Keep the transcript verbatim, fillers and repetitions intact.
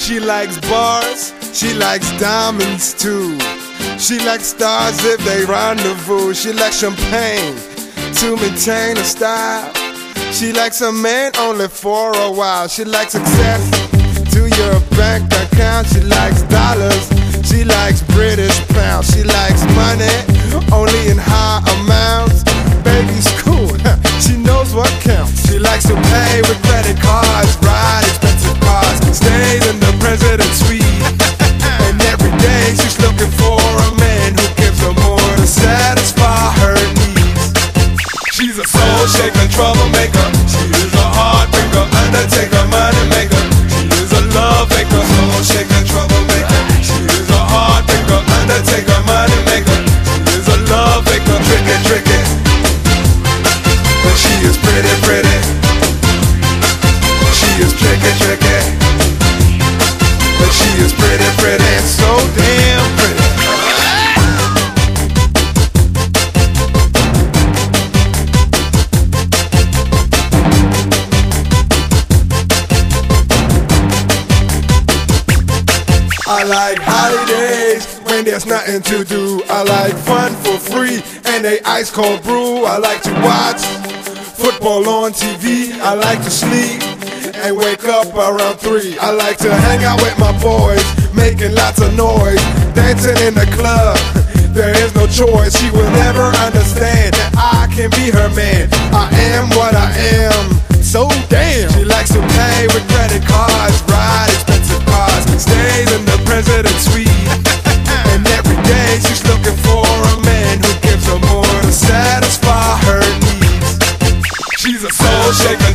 She likes bars, she likes diamonds too. She likes stars if they rendezvous. She likes champagne to maintain her style. She likes a man only for a while. She likes success to your bank account. She likes dollars, she likes British pounds. She likes money only in high amounts. Baby's cool, she knows what counts. She likes to pay with credit cards, ride expensive cars, stays in the president's suite. And every day she's looking for a man who gives her more to satisfy her needs. She's a soul shaker, troublemaker. She is a heartbreaker, undertaker, money maker. She is a love maker, soul shaker, troublemaker. She is a heartbreaker, undertaker, money maker. She is a love maker, tricky, tricky. But she is pretty, pretty. She is tricky, tricky. But she is pretty, pretty, and so damn pretty. I like holidays when there's nothing to do. I like fun for free and a ice cold brew. I like to watch football on T V. I like to sleep and wake up around three. I like to hang out with my boys, making lots of noise, dancing in the club. There is no choice. She will never understand that I can be her man. I am what I am. So damn. She likes to pay with credit cards, ride expensive cars, stays in the president's suite. And every day she's looking for a man who gives her more to satisfy her needs. She's a soul shaker,